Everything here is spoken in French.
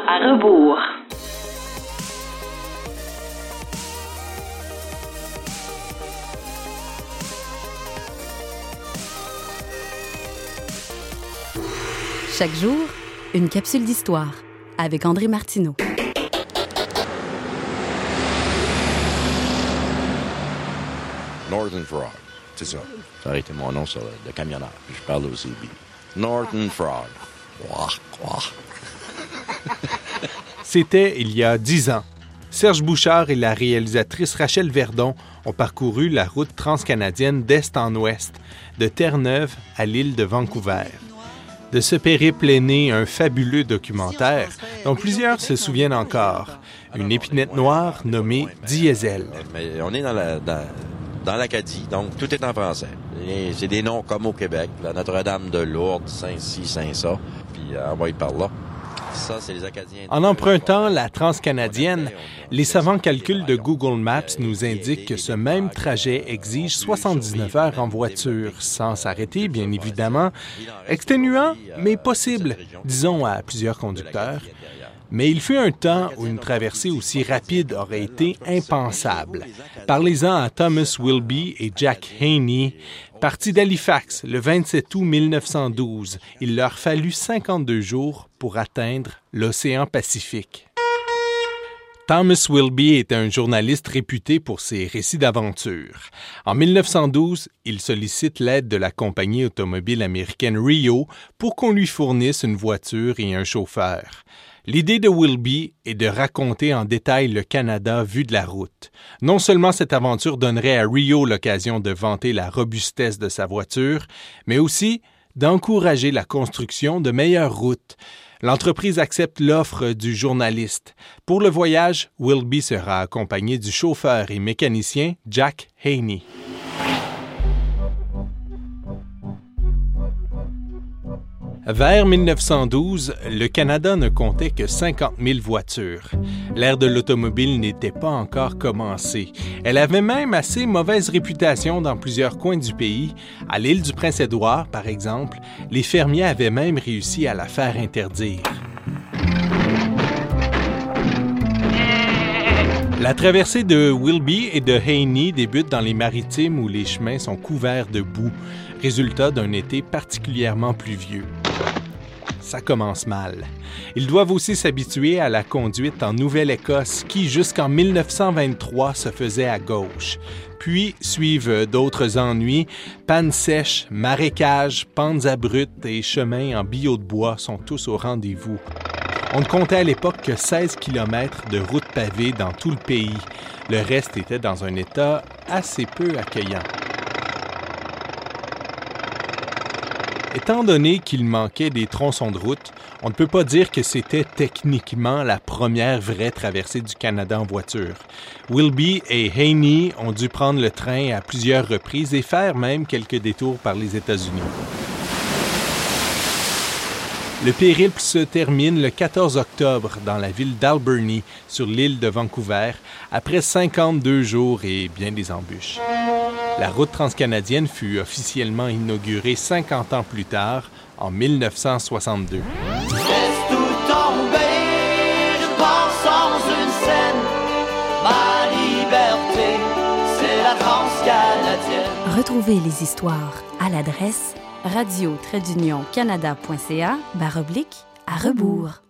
À rebours. Chaque jour, une capsule d'histoire avec André Martineau. Northern Frog, c'est ça. Ça aurait été mon nom sur le camionneur. Puis je parle aussi de Northern Frog. Ouah, ouah. C'était il y a 10 ans. Serge Bouchard et la réalisatrice Rachel Verdon ont parcouru la route transcanadienne d'est en ouest, de Terre-Neuve à l'île de Vancouver. De ce périple est né un fabuleux documentaire dont plusieurs se souviennent encore. Une épinette noire nommée Diesel. Mais on est dans l'Acadie, donc tout est en français. Et c'est des noms comme au Québec, la Notre-Dame de Lourdes, Saint-Ci, Saint-Ça, puis envoyé par là. Ça, c'est les Acadiens. En empruntant la transcanadienne, les savants calculs de Google Maps nous indiquent que ce même trajet exige 79 heures en voiture, sans s'arrêter, bien évidemment. Exténuant, mais possible, disons à plusieurs conducteurs. Mais il fut un temps où une traversée aussi rapide aurait été impensable. Parlez-en à Thomas Wilby et Jack Haney. Partis d'Halifax le 27 août 1912, il leur fallut 52 jours pour atteindre l'océan Pacifique. Thomas Wilby était un journaliste réputé pour ses récits d'aventure. En 1912, il sollicite l'aide de la compagnie automobile américaine Rio pour qu'on lui fournisse une voiture et un chauffeur. L'idée de Wilby est de raconter en détail le Canada vu de la route. Non seulement cette aventure donnerait à Rio l'occasion de vanter la robustesse de sa voiture, mais aussi d'encourager la construction de meilleures routes. L'entreprise accepte l'offre du journaliste. Pour le voyage, Wilby sera accompagné du chauffeur et mécanicien Jack Haney. Vers 1912, le Canada ne comptait que 50 000 voitures. L'ère de l'automobile n'était pas encore commencée. Elle avait même assez mauvaise réputation dans plusieurs coins du pays. À l'île du Prince-Édouard, par exemple, les fermiers avaient même réussi à la faire interdire. La traversée de Wilby et de Haney débute dans les Maritimes où les chemins sont couverts de boue, résultat d'un été particulièrement pluvieux. Ça commence mal. Ils doivent aussi s'habituer à la conduite en Nouvelle-Écosse qui, jusqu'en 1923, se faisait à gauche. Puis suivent d'autres ennuis. Pannes sèches, marécages, pentes abruptes et chemins en billot de bois sont tous au rendez-vous. On ne comptait à l'époque que 16 km de routes pavées dans tout le pays. Le reste était dans un état assez peu accueillant. Étant donné qu'il manquait des tronçons de route, on ne peut pas dire que c'était techniquement la première vraie traversée du Canada en voiture. Wilby et Haney ont dû prendre le train à plusieurs reprises et faire même quelques détours par les États-Unis. Le périple se termine le 14 octobre dans la ville d'Alberni, sur l'île de Vancouver, après 52 jours et bien des embûches. La route transcanadienne fut officiellement inaugurée 50 ans plus tard, en 1962. Laisse tout tomber, je pars sans une scène. Ma liberté, c'est la transcanadienne. Retrouvez les histoires à l'adresse radio-canada.ca/à rebours.